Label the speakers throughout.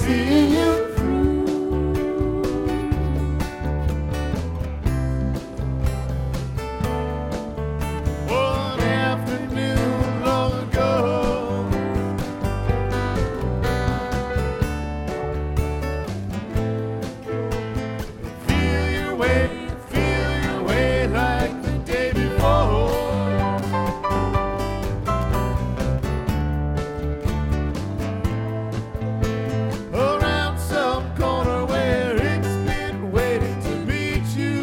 Speaker 1: see you through. One afternoon long ago, feel your way like the day before. Around some corner where it's been waiting to meet you.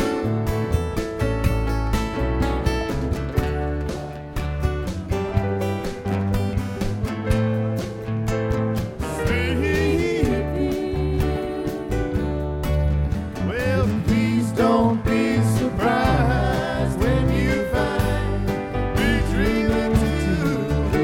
Speaker 1: Sleepy. Well, please don't be surprised when you find me dreaming too.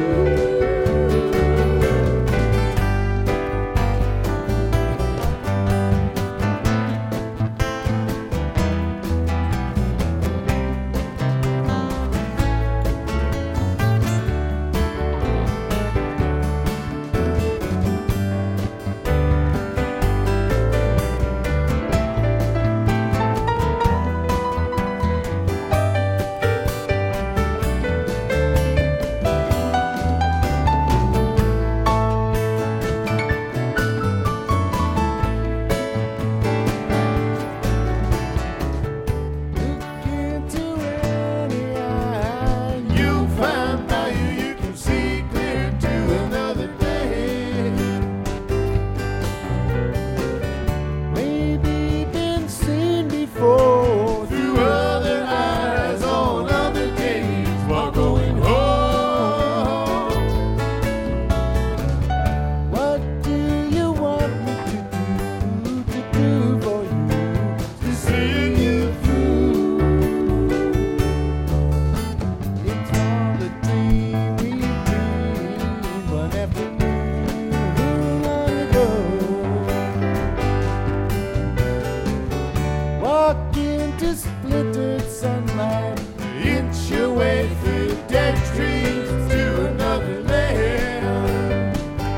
Speaker 1: You'll find value you can see clear to another day. Maybe been seen before through other eyes on other days while going home. What do you want me to do for you to see you through? It's all a dream we dreamed one afternoon long ago. Walk into splintered sunlight, inch your way through dead trees to another land.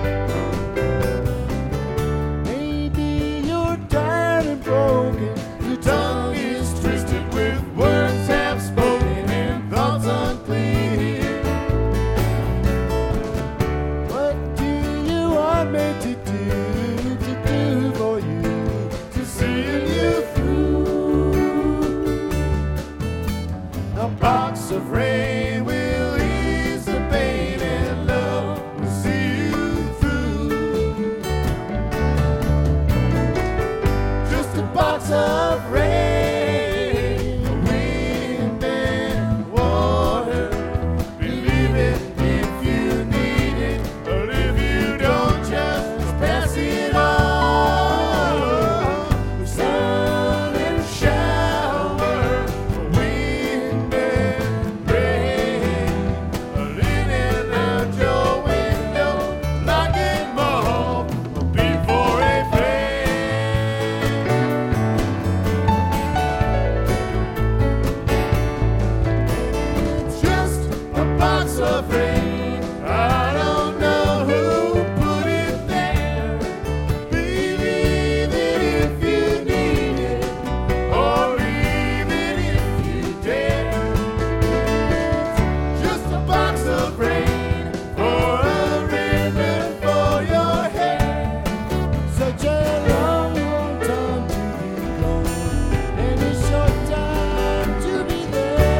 Speaker 1: Maybe you're tired and broken, your tongue is twisted with words half spoken and thoughts unclear. What do you want me to do for you to see you through? A box of rain will ease the pain and love will see you through. Just a box of rain, wind and water. Believe it if you need it, but if you don't, just pass it on. The sun and shower, wind and rain, in and out your window, lock them off before it fades. It's just a box of rain. I don't know who put it there. Believe it if you need it, or leave it if you dare. It's just a box of rain for a ribbon for your hair. Such a long, long time to be gone, and a short time to be there.